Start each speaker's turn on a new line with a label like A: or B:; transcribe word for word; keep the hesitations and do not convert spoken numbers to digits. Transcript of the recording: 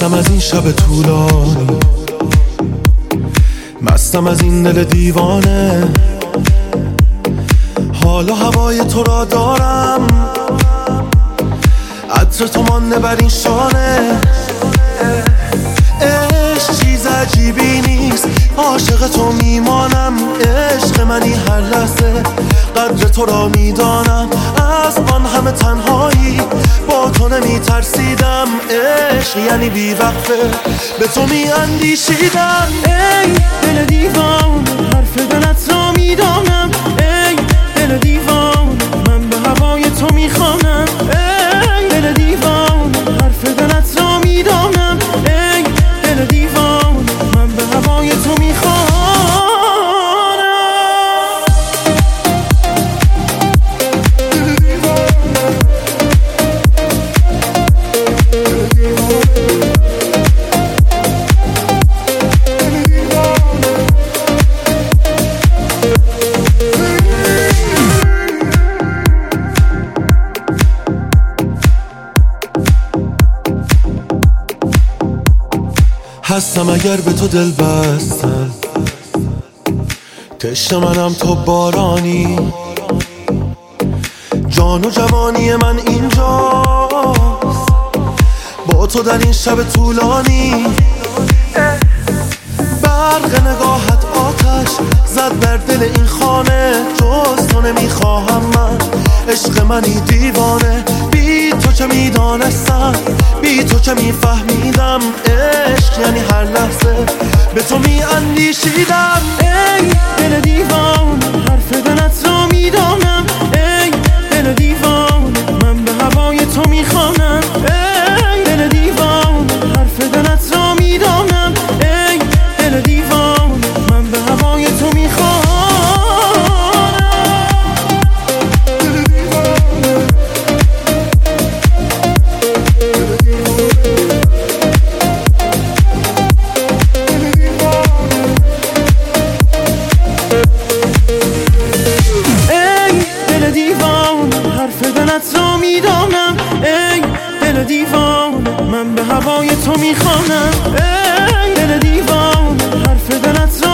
A: خستم از این شب طولانی، مستم از این دل دیوانه. حالا هوای تو را دارم، عطر تو مانده بر این شانه. عشق چیز عجیبی نیست، عاشق تو میمانم. عشق منی هر لحظه، قدر تو را میدانم. از آن همه تنهایی با تو نمی ترسیدم. عشق یعنی بی وقفه به تو می اندیشیدم.
B: ای دل دیوان، حرف دلت را میدانم. ای دل دیوان، من به هوای تو میخوانم. ای دل دیوان، حرف دلت را میدانم. ای دل دیوان، من به هوای تو میخوانم.
A: هستم اگر به تو دل بستم، تشنه منم تو بارانی. جان و جوانی من اینجاست، با تو در این شب طولانی. برق نگاهت آتش زد بر دل این خانه. جز تو نمیخواهم من، عشق منی دیوانه. بی تو چه میدانستم، بی تو چه میفهمیدم. عشق یعنی هر لحظه به تو میاندیشیدم.
B: ای دل دیوان، حرف دلت را میدانم. ای دل دیوان، من به هوای تو میخوانم. ای دل دیوان، حرف دلت را میدانم. ای دل دیوان، من به هوای تو میخوانم. حرف دلت را میدانم. ای دل دیوان، من به هوای تو میخوانم. ای دل دیوان، حرف دلت را